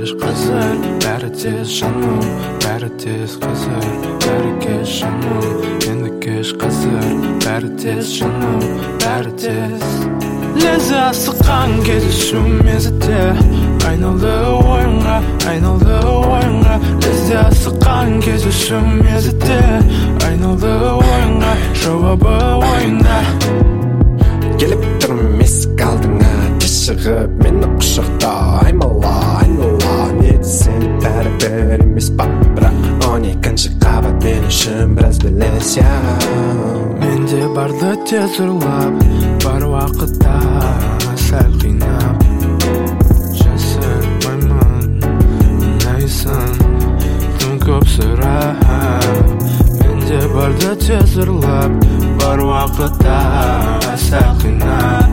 kez қазір бәрі тез жаным бәрі тез қазір бәрі кеш жаным енді кеш қазір бәрі тез жаным бәрі тез лезі асыққан кездесу мезетте айналды ойынға лезі асыққан кездесу мезетте айналды ойынға жауабы ойында келіп тұрмын есік алдыңа тез шығып мені құшақта айнала не десең бәрібір емес па бірақ 12-ші қабат мен үшін біраз белес менде барды тез ұрлап бар уақытта сәл қинап жасырмаймын ұнайсың тым көп сұрақ менде барды тез ұрлап бар уақытта сәл қинап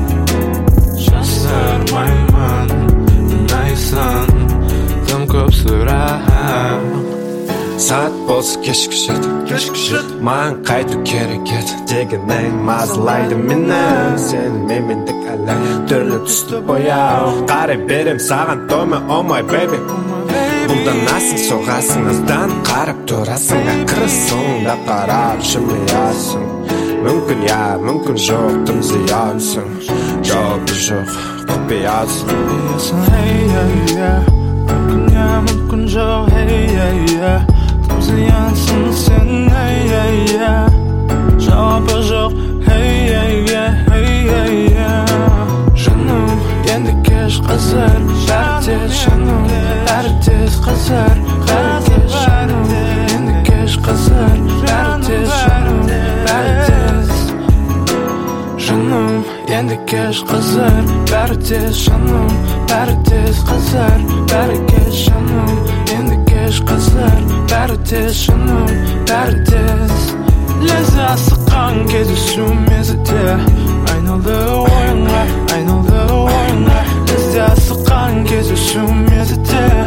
жасырмаймын ұнайсың тым көп сұрақ сағат болса кешкі жет маған қайту керек еді дегенің мазалайды мені сені мемендік әлі түрлі түсті бояу қарай берем саған тоймай oh my baby бұлданасың соғасың аздан қарап тұрасың ақыры соңында қарап жымиясың мүмкін мүмкін жоқ тым зиянсың жауабы жоқ құпиясың мүмкін жоқ тым зиянсың сен жауабы жоқ жаным енді кеш қазір бәрі тез жаным бәрі тез қазір бәрі кеш жаным енді кеш қазір бәрі тез жаным бәрі тез жаным енді кеш қазір бәрі тез жаным бәрі тез қазір бәрі кеш жаным енді кеш қазір бәрі тез жаным бәрі тез лезі асыққан кездесу мезетте айналды ойынға лезі асыққан кездесу мезетте